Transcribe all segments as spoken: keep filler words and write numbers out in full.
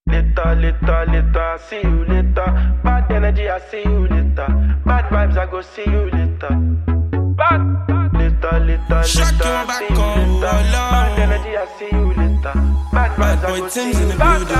Later, later, later, see you later. Bad energy, I see you later. Bad vibes, I go see you later. Bad, bad. Later, later, Shut later, your back see you on, later. voila. Bad energy, I see you later. Bad vibes, I boy go see Tim's you in the later.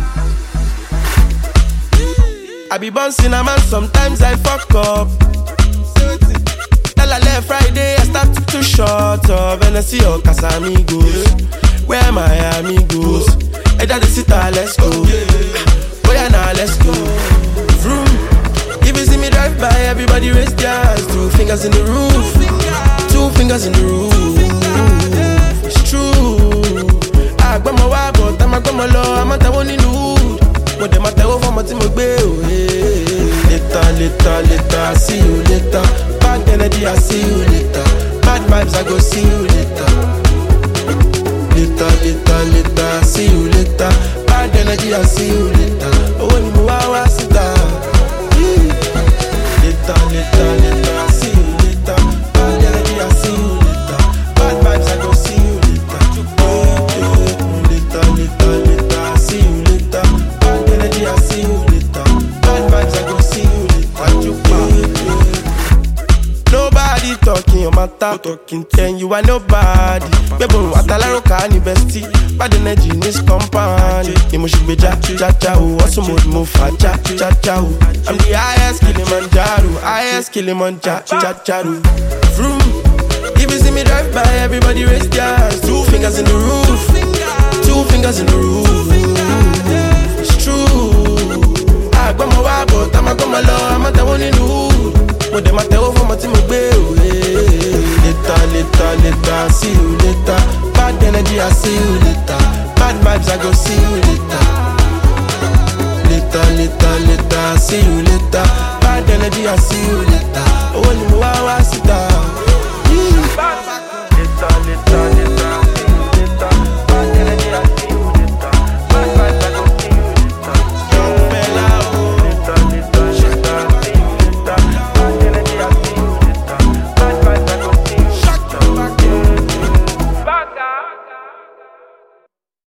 I be bouncing a man, sometimes I fuck up. Tell I left Friday, I start to too short up. And I see your Casamigos. Where are my amigos? Hey, daddy, sit down, let's go. Oh yeah, now let's go. Vroom. If you see me drive by, everybody raise their hands. Two fingers in the roof. Two fingers in the roof. It's true. I got my wife, but I'm a got my law. I'm a one in the hood. But them a tell for my team a bail. Later, later, later, see you later. Bad energy, I see you later. Bad vibes, I go see you later. Later, later, later, see you later. Bad energy, I see you later. Oh, when you wawa sit down. Later, later, later, see you later. Bad energy, I see you later. Bad vibes, I go see you later. Later, later, later, see you later. Bad energy, I see you later. Bad vibes, I go see you later. Nobody talking your matter, talking then you are nobody. Bebo atalaro kani bestie, bad energy in this company. Emotion be ja ja ja oh, also mode move fa ja ja ja oh. I'm the highest Kilimanjaro, highest Kilimanjaro ja ja oh. Vroom. If you see me drive by, everybody raise their hands. Two fingers in the roof, two fingers in the roof. It's true. I got my wife, but I'm a got my law. I'm a the one in the hood. When them a tell for my team a bail. Later, later, later, see you later. Bad energy, I see you later. Bad vibes, I go see you later. Later, later, later, see you later. Bad energy, I see you later.